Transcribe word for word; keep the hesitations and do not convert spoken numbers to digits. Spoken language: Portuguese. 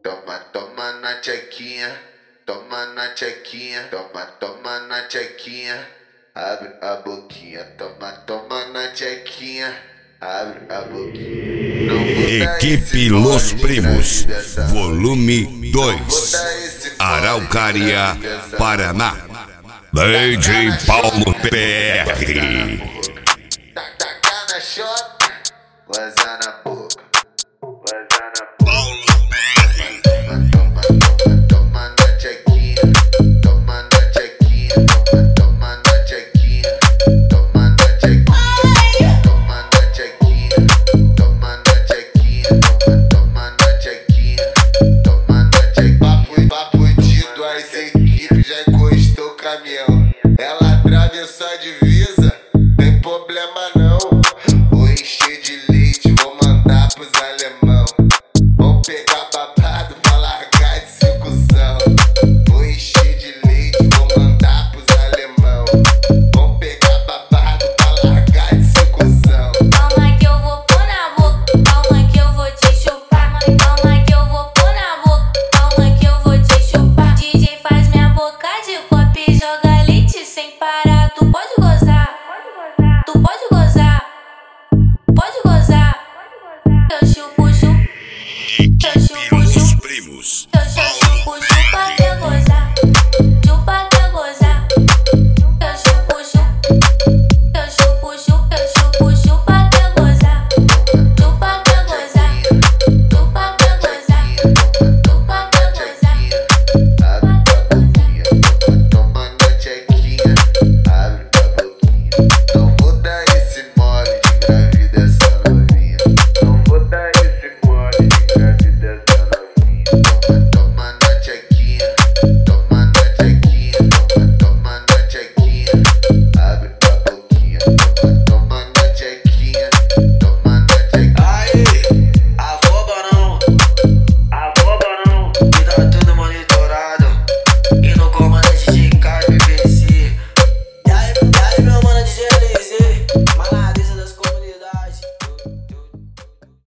Toma, toma na tchequinha, toma na tchequinha, toma, toma na tchequinha, abre a boquinha, toma, toma na tchequinha, abre a boquinha. Não Equipe Los Primos, volume dois, Araucária, Paraná. D J Paulo P R. Taca na chota, vaza na boca, vaza na boca. Toma, toma, toma na tchequinha, toma na tchequinha, toma, toma na tchequinha, toma na tchequinha, toma na tchequinha, toma na tchequinha, toma, toma na tchequinha, toma na tchequinha. Papo, papo de duas equipes, já encostou o caminhão. Ela atravessou a divisa, tem problema não. Vou encher de leite, vou mandar pros alemão. Vão pegar babado pra largar de circunção. Vou encher de leite, vou mandar pros alemão. Vão pegar babado pra largar de circunção. Calma que eu vou pôr na boca, calma que eu vou te chupar. Calma que eu vou pôr na boca, calma que eu vou te chupar. D J faz minha boca de copo e joga leite sem parar. Tu pode gozar, tu pode gozar, pode gozar. Eu chupo, chupo, eu chupo, Equipe Los chupo, Primos, eu chupo, chupa.